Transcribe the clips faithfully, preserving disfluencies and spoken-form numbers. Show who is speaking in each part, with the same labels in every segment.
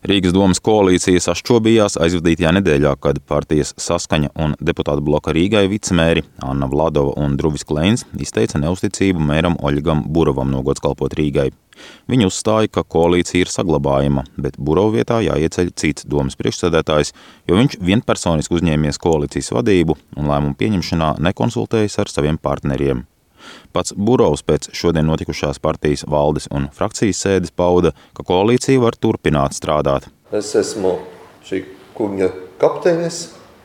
Speaker 1: Rīgas domas koalīcija sašķobījās aizvadītajā nedēļā, kad partijas Saskaņa un deputātu bloka Rīgai vicemēri Anna Vladova un Druvis Kleins izteica neusticību mēram Oļegam Burovam no Godskalpot Rīgai. Viņi uzstāja, ka koalīcija ir saglabājama, bet Burova vietā jāieceļ cits domas priekšsēdētājs, jo viņš vienpersoniski uzņēmies koalīcijas vadību un lēmumu pieņemšanā nekonsultējas ar saviem partneriem. Pats Burovs pēc šodien notikušās partijas valdes un frakcijas sēdes pauda, ka koalīcija var turpināt strādāt.
Speaker 2: Es esmu šī kuģa kapteinis,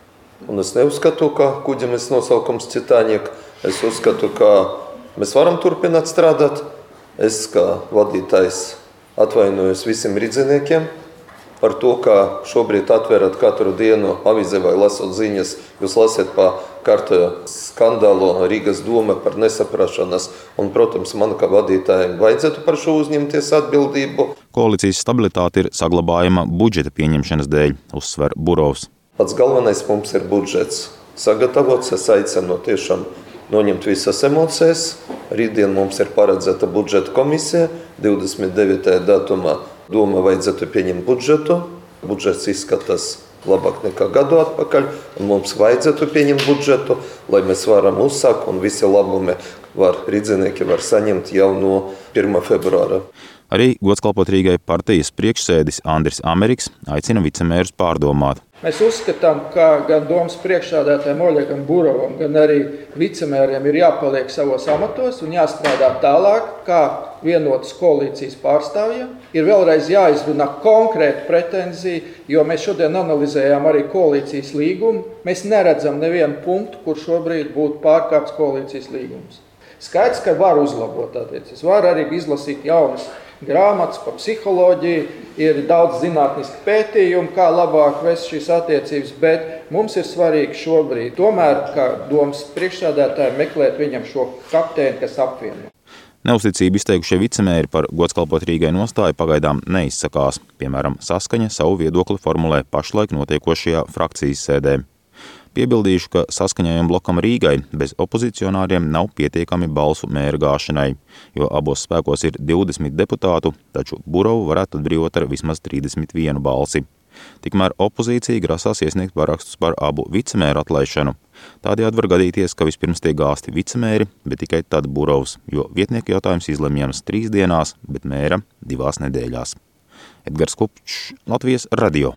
Speaker 2: un es neuzskatu, ka kuģim ir nosaukums Citāniek. Es uzskatu, ka mēs varam turpināt strādāt. Es kā vadītājs atvainojos visiem ridzeniekiem par to, ka šobrīd atverat katru dienu avīzē vai lasot ziņas, jūs lasiet pa kārtējo skandālu Rīgas doma par nesaprašanas, un, protams, man kā vadītājiem vajadzētu par šo uzņemties atbildību.
Speaker 1: Koalīcijas stabilitāte ir saglabājama budžeta pieņemšanas dēļ, uzsver Burovs.
Speaker 2: Pats galvenais mums ir budžets sagatavots, es aicinu tiešām noņemt visas emocijas. Rītdien mums ir paredzēta budžeta komisija, divdesmit devītajā datumā doma vajadzētu pieņemt budžetu. Budžets izskatās labāk nekā gadu atpakaļ, un mums vajadzētu pieņemt budžetu, lai mēs varam uzsākt, un visi labumi var, ridzinieki var saņemt jau no pirmā februāra.
Speaker 1: Arī Godskalpot Rīgai partijas priekšsēdis Andris Ameriks aicina vicemērus pārdomāt.
Speaker 3: Mēs uzskatām, ka gan domas priekšsēdētājiem Oļegam Burovam, gan arī vicemēriem ir jāpaliek savos amatos un jāstrādā tālāk, kā vienotas koalīcijas pārstāvjiem. Ir vēlreiz jāizrunā konkrēta pretenzija, jo mēs šodien analizējām arī koalīcijas līgumu. Mēs neredzam nevienu punktu, kur šobrīd būtu pārkāpts koalīcijas līgums. Skaidrs, ka var uzlabot attiecības. Var arī izlasīt jaunas grāmatas par psiholoģiju, ir daudz zinātniski pētījumi, kā labāk vest šīs attiecības, bet mums ir svarīgi šobrīd tomēr, kā domas priekšsēdētāji, meklēt viņam šo kapteini, kas apvieno.
Speaker 1: Neusticību izteikušie vicemēri par Godskalpot Rīgai nostāju pagaidām neizsakās. Piemēram, Saskaņa savu viedokli formulē pašlaik notiekošajā frakcijas sēdē. Piebildīšu, ka Saskaņai un blokam Rīgai bez opozicionāriem nav pietiekami balsu mēra gāšanai, jo abos spēkos ir divdesmit deputātu, taču Burovu varētu atbrīvot ar vismaz trīsdesmit vienu balsi. Tikmēr opozīcija grasās iesniegt parakstus par abu vicemēru atlaišanu. Tādējādi var gadīties, ka vispirms tiek gāsti vicemēri, bet tikai tad Burovs, jo vietnieku jautājums izlemjams trīs dienās, bet mēra divās nedēļās. Edgars Kupčs, Latvijas radio.